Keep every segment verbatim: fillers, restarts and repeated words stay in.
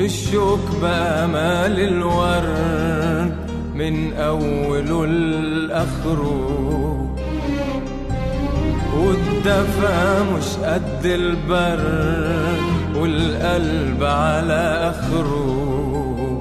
والشوك بأمال الورد من أوله لآخره، والدفا مش قد البرد والقلب على آخره.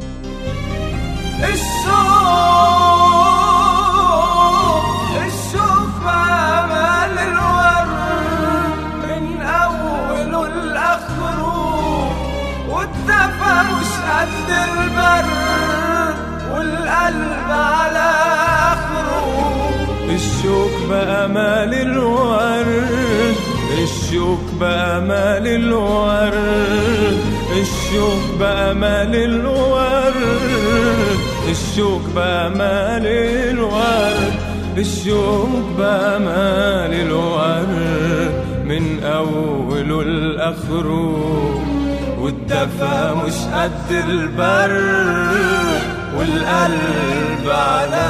الشوق الشوق بأمال الورد من أوله لآخره، والدفا مش قد البرد والقلب على آخره. الشوك بأمال الورد، الشوك بأمال الورد، الشوك بأمال الورد، الشوك بأمال الورد، الشوك بأمال الورد من أوله لآخره، والدفا مش قد البرد والقلب على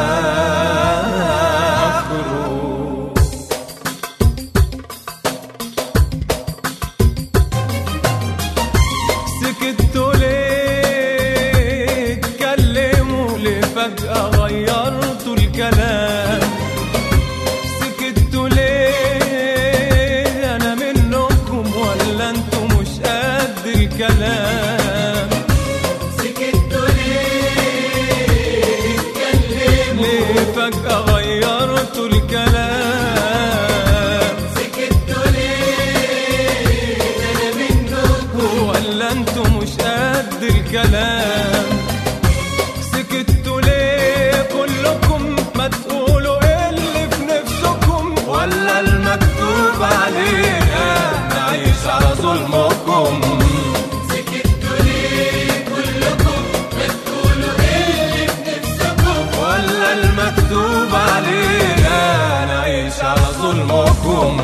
آخره. سكتوا ليه؟ اتكلموا ليه؟ فجأة غيرتوا الكلام. سكتوا ليه؟ أنا منكم ولا انتوا مش قد الكلام؟ سكتوا ليه؟ اتكلموا ليه؟ فجأة غيرتوا الكلام. سكتوا ليه؟ أنا منكم ولا انتوا مش قد الكلام؟ سكتوا ليه كلكم؟ ما تقولوا ايه اللي في نفسكم، ولا المكتوب علينا نعيش على ظلمكم؟ سكتوا ليه كلكم؟ ما تقولوا ايه اللي في نفسكم، ولا المكتوب علينا نعيش على ظلمكم؟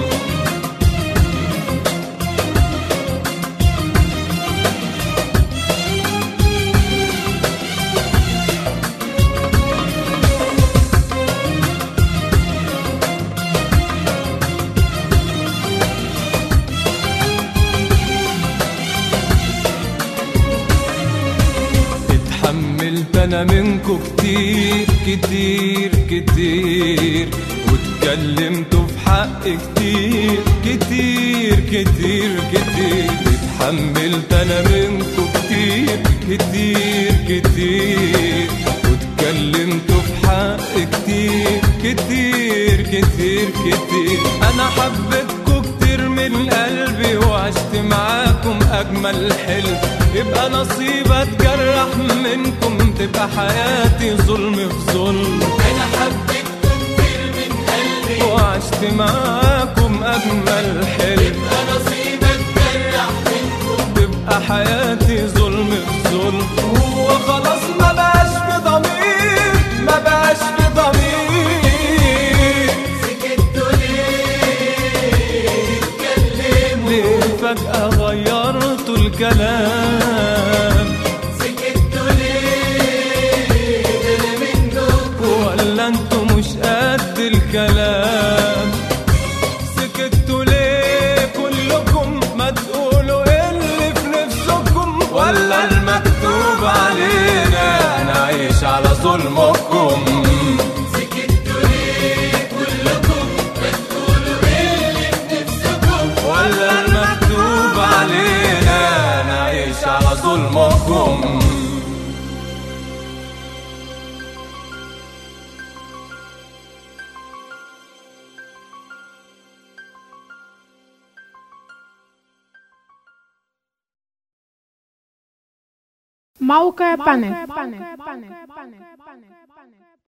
اتحملت انا منكو كتير كتير كتير، واتكلمتوا في حق كتير كتير كتير كتير. اتحملت انا منكو كتير كتير كتير، واتكلمتوا في حق كتير كتير كتير كتير. انا حبيتكو كتير من قلبي وعشت معاكم اجمل حلم، يبقى نصيب اتجرح منكم تبقى حياتي ظلم في ظلم. انا حبيتكم كتير من قلبي وعشت معاكم اجمل حلم، يبقى نصيب اتجرح منكم تبقى حياتي ظلم في ظلم. هو خلاص ما بقاش في ضمير، ما بقاش في ضمير. سكتوا ليه؟ اتكلموا ليه؟ فجأة غيرتوا الكلام. سكتوا ليه؟ انا منكم ولا انتوا مش قد الكلام؟ سكتوا ليه كلكم؟ ما تقولوا ايه اللي في نفسكم، ولا المكتوب علينا نعيش على ظلمكم؟ سكتوا ليه كلكم؟ ما تقولوا ايه اللي في نفسكم، ولا المكتوب علينا نعيش على ظلمكم؟ موقع بانل.